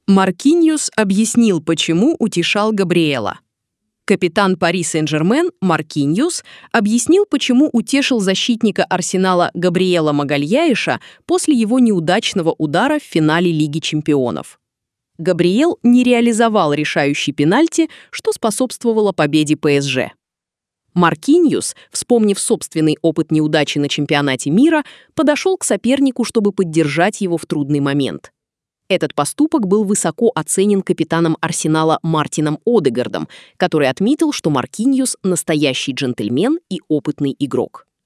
Маркиньос объяснил, почему утешал Габриэла. Капитан Пари Сен-Жермен Маркиньос объяснил, почему утешил защитника Арсенала Габриэла Магальяеша после его неудачного удара в финале Лиги чемпионов. Габриэл не реализовал решающий пенальти, что способствовало победе ПСЖ. Маркиньос, вспомнив собственный опыт неудачи на чемпионате мира, подошел к сопернику, чтобы поддержать его в трудный момент. Этот поступок был высоко оценен капитаном Арсенала Мартином Одегардом, который отметил, что Маркиньос – настоящий джентльмен и опытный игрок.